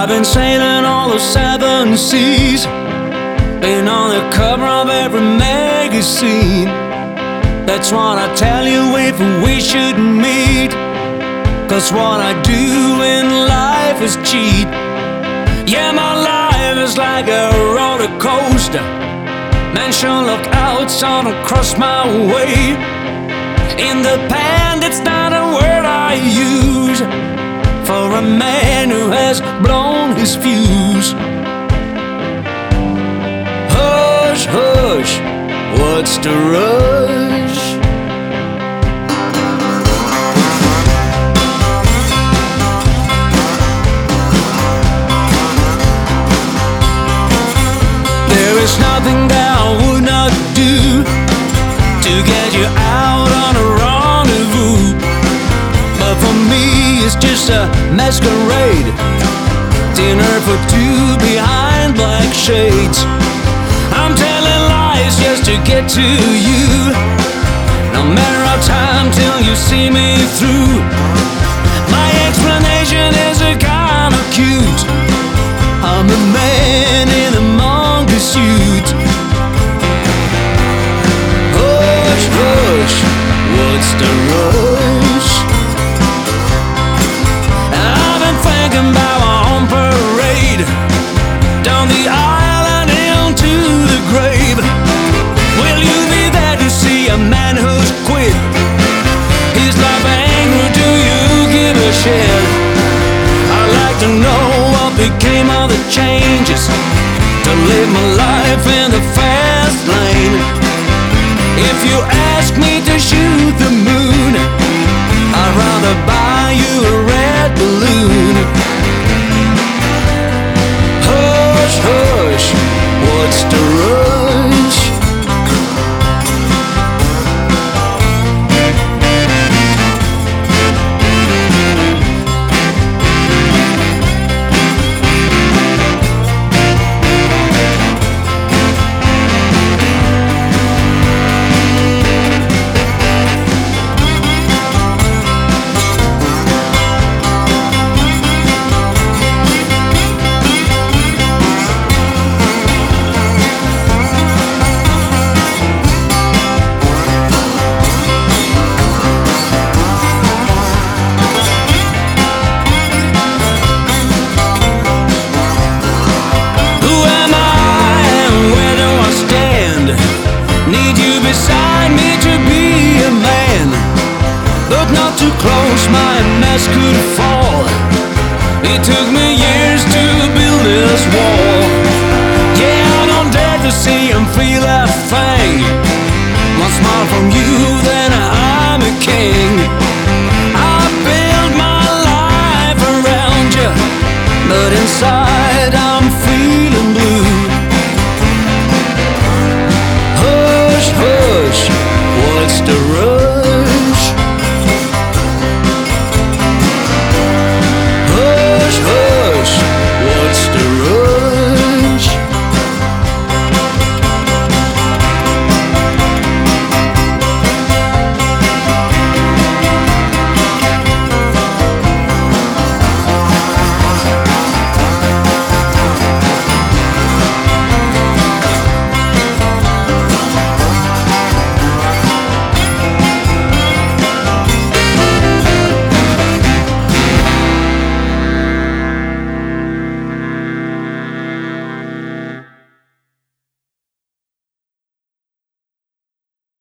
I've been sailing all the seven seas, been on the cover of every magazine. That's what I tell you if we should meet, 'cause what I do in life is cheat. Yeah, my life is like a roller coaster. Man, sure look out, son, across my way. Independent, it's not a word I use for a man who has blown his fuse. Hush, hush, what's the rush? There is nothing that I would not do to get you out on a rendezvous. But for me it's just a masquerade, dinner for two behind black shades. I'm telling lies just to get to you, no matter how time till you see me through. My explanation is a kind of cute. I'm a man in a monkey suit. Hush, hush, what's the rush? I've been thinking about my own parade, down the aisle and into the grave. Will you be there to see a man who's quit his life angry? Do you give a shit? I'd like to know what became of the changes to live my life in the fast lane. If you ask me to shoot the moon, I'd rather buy you a red balloon. Hush, hush, what's the rush? Need you beside me to be a man, but not too close, my mask could fall. It took me years to build this wall. Yeah, I don't dare to see and feel a thing. One smile from you, then I'm a king.